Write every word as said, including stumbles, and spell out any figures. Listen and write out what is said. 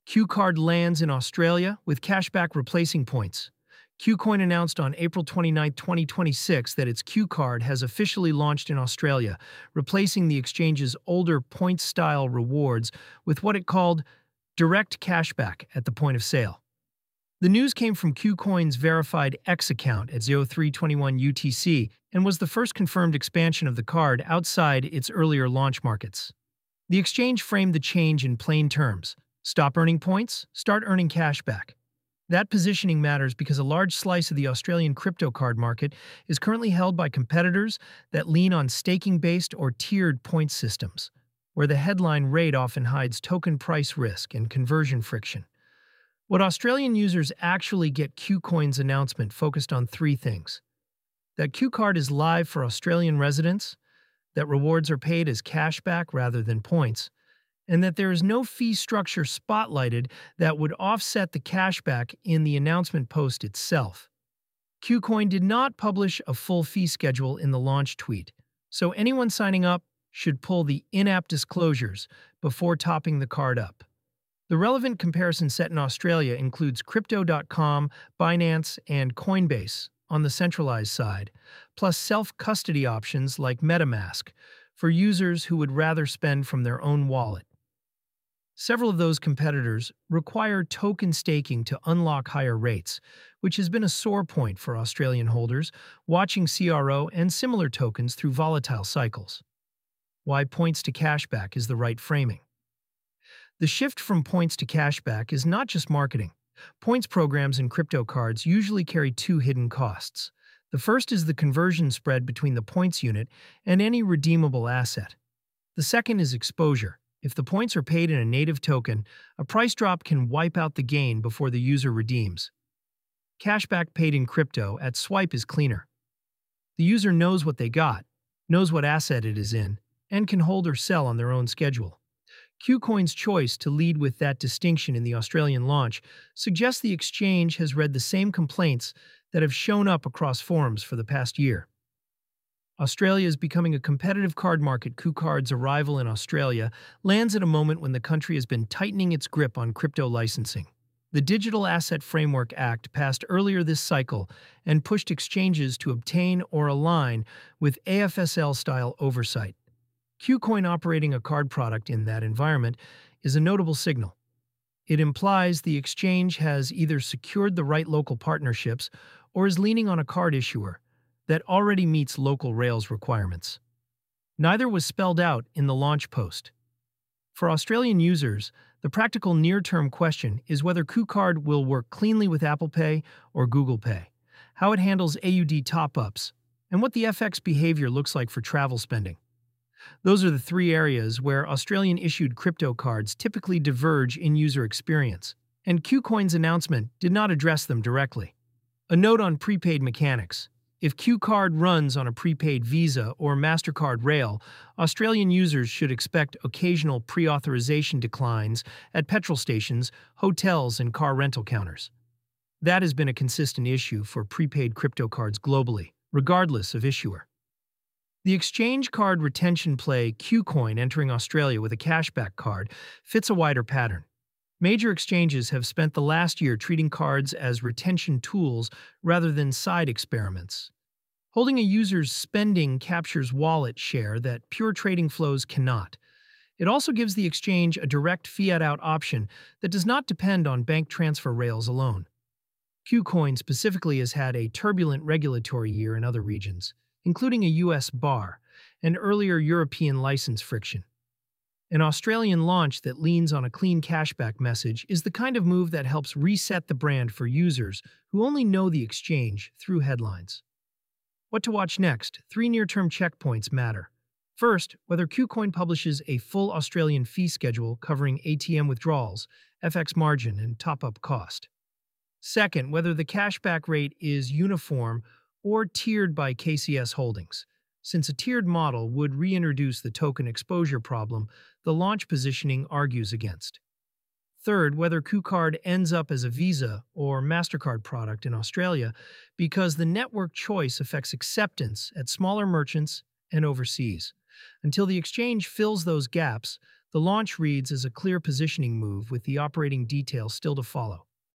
Q-Card lands in Australia with cashback replacing points. Qcoin announced on April twenty-ninth, twenty twenty-six that its Q-Card has officially launched in Australia, replacing the exchange's older points-style rewards with what it called direct cashback at the point of sale. The news came from Qcoin's verified X account at zero three twenty-one U T C and was the first confirmed expansion of the card outside its earlier launch markets. The exchange framed the change in plain terms. Stop earning points, start earning cashback. That positioning matters because a large slice of the Australian crypto card market is currently held by competitors that lean on staking-based or tiered point systems, where the headline rate often hides token price risk and conversion friction. What Australian users actually get Qcoin's announcement focused on three things: that Q-Card is live for Australian residents, that rewards are paid as cashback rather than points, and that there is no fee structure spotlighted that would offset the cashback in the announcement post itself. Qcoin did not publish a full fee schedule in the launch tweet, so anyone signing up should pull the in-app disclosures before topping the card up. The relevant comparison set in Australia includes Crypto dot com, Binance, and Coinbase on the centralized side, plus self-custody options like MetaMask for users who would rather spend from their own wallet. Several of those competitors require token staking to unlock higher rates, which has been a sore point for Australian holders watching C R O and similar tokens through volatile cycles. Why points to cashback is the right framing. The shift from points to cashback is not just marketing. Points programs in crypto cards usually carry two hidden costs. The first is the conversion spread between the points unit and any redeemable asset. The second is exposure. If the points are paid in a native token, a price drop can wipe out the gain before the user redeems. Cashback paid in crypto at swipe is cleaner. The user knows what they got, knows what asset it is in, and can hold or sell on their own schedule. Qcoin's choice to lead with that distinction in the Australian launch suggests the exchange has read the same complaints that have shown up across forums for the past year. Australia is becoming a competitive card market. Q-Card's arrival in Australia lands at a moment when the country has been tightening its grip on crypto licensing. The Digital Asset Framework Act passed earlier this cycle and pushed exchanges to obtain or align with A F S L-style oversight. Qcoin operating a card product in that environment is a notable signal. It implies the exchange has either secured the right local partnerships or is leaning on a card issuer that already meets local Rails requirements. Neither was spelled out in the launch post. For Australian users, the practical near-term question is whether Q-Card will work cleanly with Apple Pay or Google Pay, how it handles A U D top-ups, and what the F X behavior looks like for travel spending. Those are the three areas where Australian-issued crypto cards typically diverge in user experience, and Qcoin's announcement did not address them directly. A note on prepaid mechanics. If Q-Card runs on a prepaid Visa or MasterCard rail, Australian users should expect occasional pre-authorization declines at petrol stations, hotels, and car rental counters. That has been a consistent issue for prepaid crypto cards globally, regardless of issuer. The exchange card retention play Qcoin entering Australia with a cashback card fits a wider pattern. Major exchanges have spent the last year treating cards as retention tools rather than side experiments. Holding a user's spending captures wallet share that pure trading flows cannot. It also gives the exchange a direct fiat-out option that does not depend on bank transfer rails alone. Qcoin specifically has had a turbulent regulatory year in other regions, including a U S B A R and earlier European license friction. An Australian launch that leans on a clean cashback message is the kind of move that helps reset the brand for users who only know the exchange through headlines. What to watch next? Three near-term checkpoints matter. First, whether Qcoin publishes a full Australian fee schedule covering A T M withdrawals, F X margin, and top-up cost. Second, whether the cashback rate is uniform or tiered by K C S Holdings. Since a tiered model would reintroduce the token exposure problem, the launch positioning argues against. Third, whether Q-Card ends up as a Visa or MasterCard product in Australia because the network choice affects acceptance at smaller merchants and overseas. Until the exchange fills those gaps, The launch reads as a clear positioning move with the operating details still to follow.